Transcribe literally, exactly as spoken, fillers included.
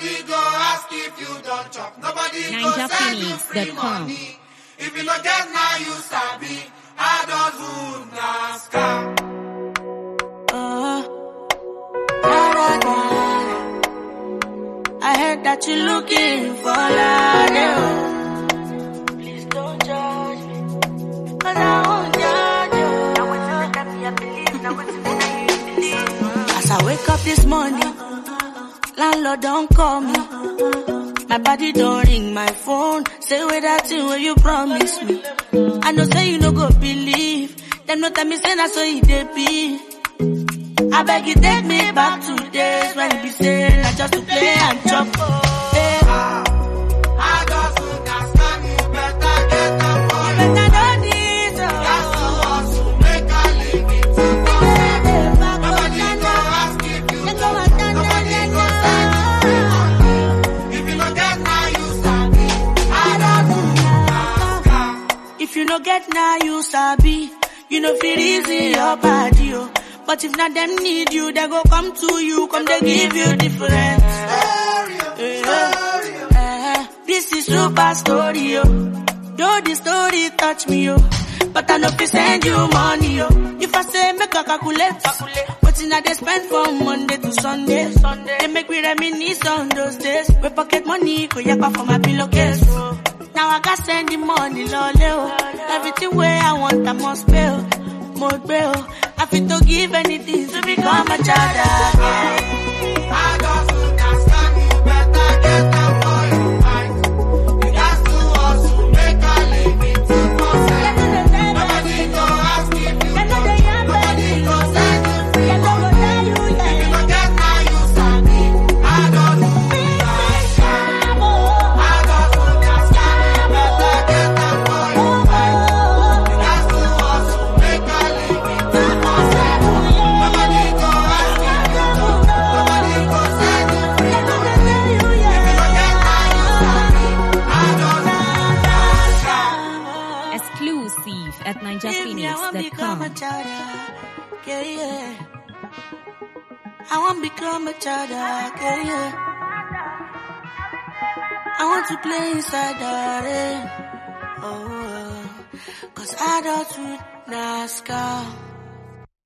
Nobody go ask if you don't chop. Nobody go send you free money. If you don't get now, you sabi. Adulthood na scam. Uh, da, da, da. I heard that you're looking for love. Please don't judge me, 'cause I won't judge you. Now what's up, me I believe. Now what's up, you believe. As I wake up this morning, landlord don't call me. My body don't ring my phone. Say with that thing where you promise me. I know say you no go believe. Them no tell me say that's so it dey be. I beg you take me back to days when you be saying I just to play and chop. Hey. I just would ask you better get up for you. Better don't need to. That's to hustle, make a living to go. Nobody go ask if you do. Nobody go send you free money. If you don't get now, you sabi. I don't do that. If you no get now, you sabi. You know feel easy your body, oh. But if not them need you, they go come to you, come they give you different. Story, story. Uh, this is super story, oh. Though the story touch me, oh. But I know if send you money, oh. If I say make a calculate, but in they spend from Monday to Sunday, Sunday. They make me reminisce on those days. We pocket money, go yakpa for my pillowcase, oh. Now I got send the money, lole, oh. Everything where I want, I must pay, oh. More bill. I feel to give anything to become a child again. I just would ask you better get up for your mind. You got to hustle, make a living to go. Nobody go ask if you don't. Nobody go send you free money. If you don't get now, you sabi. I don't do that. I just would ask you better get up for your mind. You got to hustle, make a living to go. Nobody go ask if you don't. Nobody go send you free money. If you don't get now, you sabi. I don't do that. Exclusive at ninja phoenix dot com. Yeah, yeah. I want to become a child, yeah, yeah. I want to play inside the rain, oh, 'cause I don't do NASCAR.